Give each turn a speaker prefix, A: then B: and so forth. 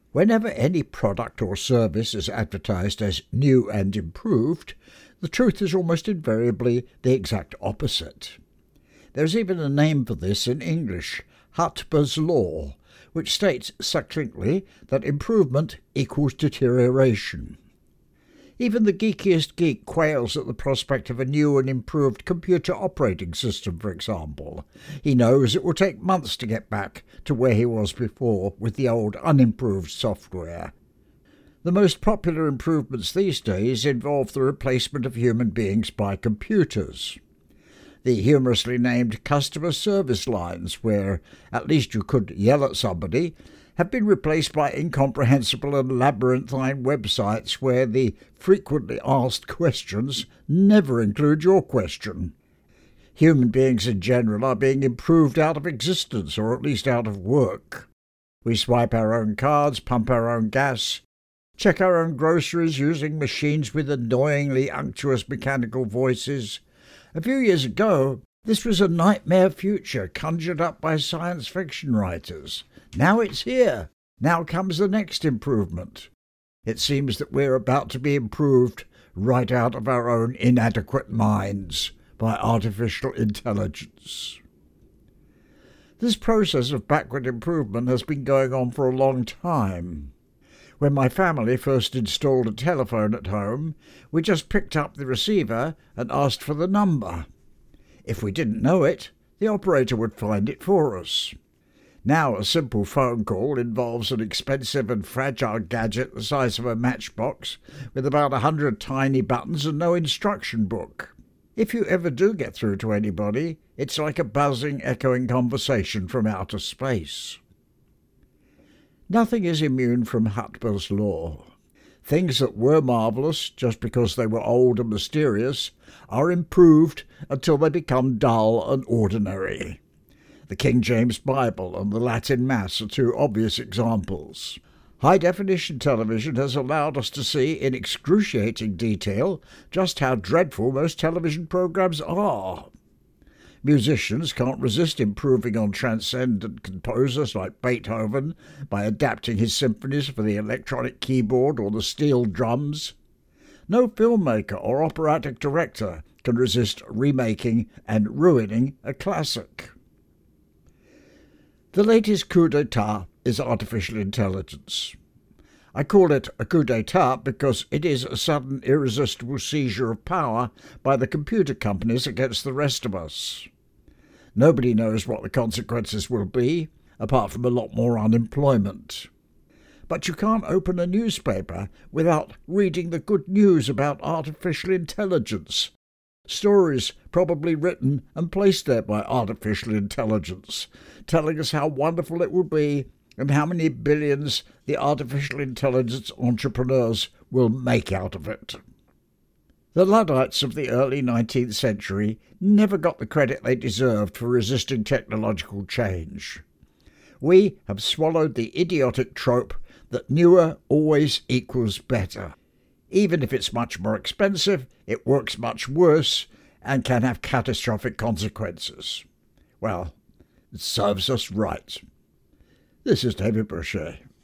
A: Whenever any product or service is advertised as new and improved, the truth is almost invariably the exact opposite. There's even a name for this in English, Hutber's Law, which states succinctly that improvement equals deterioration. Even the geekiest geek quails at the prospect of a new and improved computer operating system, for example. He knows it will take months to get back to where he was before with the old unimproved software. The most popular improvements these days involve the replacement of human beings by computers. The humorously named customer service lines, where at least you could yell at somebody, have been replaced by incomprehensible and labyrinthine websites where the frequently asked questions never include your question. Human beings in general are being improved out of existence, or at least out of work. We swipe our own cards, pump our own gas, check our own groceries using machines with annoyingly unctuous mechanical voices. A few years ago, this was a nightmare future conjured up by science fiction writers. Now it's here. Now comes the next improvement. It seems that we're about to be improved right out of our own inadequate minds by artificial intelligence. This process of backward improvement has been going on for a long time. When my family first installed a telephone at home, we just picked up the receiver and asked for the number. If we didn't know it, the operator would find it for us. Now a simple phone call involves an expensive and fragile gadget the size of a matchbox with about 100 tiny buttons and no instruction book. If you ever do get through to anybody, it's like a buzzing, echoing conversation from outer space. Nothing is immune from Hutber's Law. Things that were marvellous just because they were old and mysterious are improved until they become dull and ordinary. The King James Bible and the Latin Mass are two obvious examples. High-definition television has allowed us to see in excruciating detail just how dreadful most television programs are. Musicians can't resist improving on transcendent composers like Beethoven by adapting his symphonies for the electronic keyboard or the steel drums. No filmmaker or operatic director can resist remaking and ruining a classic. The latest coup d'etat is artificial intelligence. I call it a coup d'etat because it is a sudden, irresistible seizure of power by the computer companies against the rest of us. Nobody knows what the consequences will be, apart from a lot more unemployment. But you can't open a newspaper without reading the good news about artificial intelligence. Stories probably written and placed there by artificial intelligence, telling us how wonderful it will be and how many billions the artificial intelligence entrepreneurs will make out of it. The Luddites of the early 19th century never got the credit they deserved for resisting technological change. We have swallowed the idiotic trope that newer always equals better. Even if it's much more expensive, it works much worse and can have catastrophic consequences. Well, it serves us right. This is David Brochet.